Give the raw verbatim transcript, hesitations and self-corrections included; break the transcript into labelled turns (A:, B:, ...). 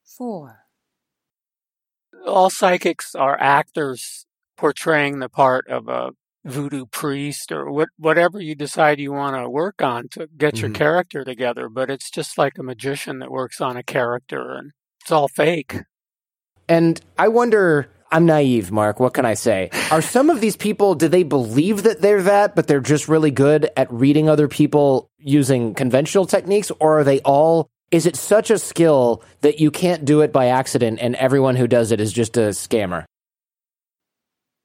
A: four.
B: All psychics are actors portraying the part of a voodoo priest or what, whatever you decide you want to work on to get mm-hmm. your character together. But it's just like a magician that works on a character, and it's all fake.
C: And I wonder, I'm naive, Mark, what can I say? Are some of these people, do they believe that they're that, but they're just really good at reading other people using conventional techniques? Or are they all, is it such a skill that you can't do it by accident and everyone who does it is just a scammer?